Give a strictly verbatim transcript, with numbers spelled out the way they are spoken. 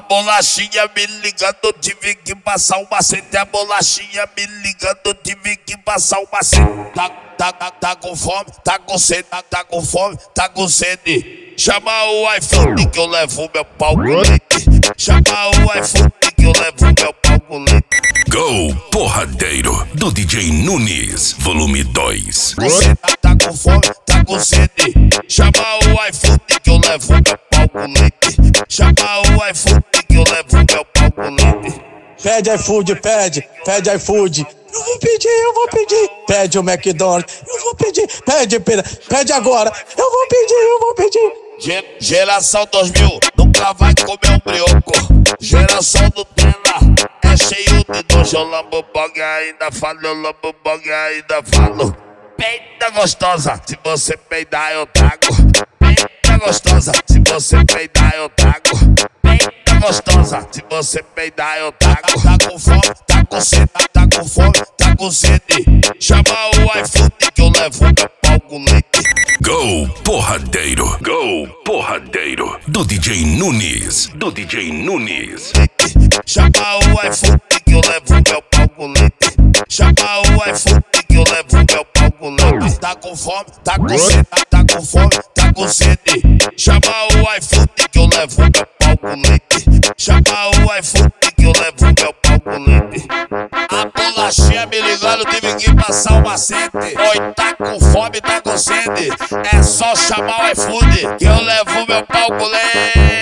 bolachinha me ligando, tive que passar o macete. A bolachinha me ligando, tive que passar o macete. Tá, tá, tá, tá com fome, tá com sede, tá, tá com fome, tá com sede. Chama o iPhone que eu levo meu pau com leite. Chama o iPhone que eu levo meu pau com leite. Go Porradeiro do D J Nunes, volume dois. Você tá, tá com fome, tá com sede. Chama o iPhone que eu levo meu pau com leite. Chama o iPhone que eu levo meu pau com leite. Pede iFood, pede, pede iFood. Eu vou pedir, eu vou pedir. Pede o McDonald's, eu vou pedir. Pede, pede, pede agora. Eu vou pedir, eu vou pedir. Ge geração dois mil, nunca vai comer um brioco. Geração Nutella, é cheio de nojo. Eu lambo bog ainda falo, eu lambo bog ainda falo. Peita gostosa, se você peidar eu trago. Peita gostosa, se você peidar eu trago. Peita gostosa, se você peidar eu trago. Tá com fome, tá com sede, tá com fome, tá com sede. Chama o iFood que eu levo meu pau com leite. Go Porradeiro, Go Porradeiro do D J Nunes, do D J Nunes. Chama o iFood que eu levo meu pau com leite. Chama o iFood que eu levo meu pau com leite. Tá com fome, tá com sede, tá com fome, tá com sede. Chama o iFood que eu levo meu pau com leite. Chama o iFood que eu levo meu pau com leite. A bolachinha me ligando, tive que passar o macete. Oi, tá com fome, tá com sede. É só chamar o iFood que eu levo meu pau com leite.